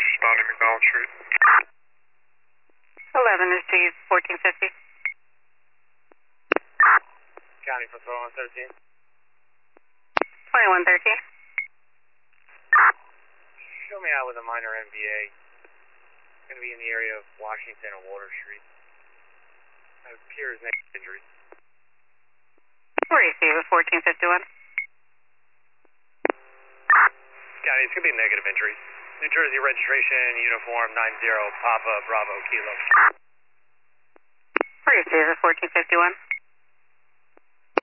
responding McDonald Street. 11 received 1450. County for 2113. 2113. Show me out with a minor MVA. It's going to be in the area of Washington and Water Street. It appears negative injuries. Receive 1451. County, it's going to be negative injuries. New Jersey registration, uniform 90 Papa Bravo Kilo. Receive 1451.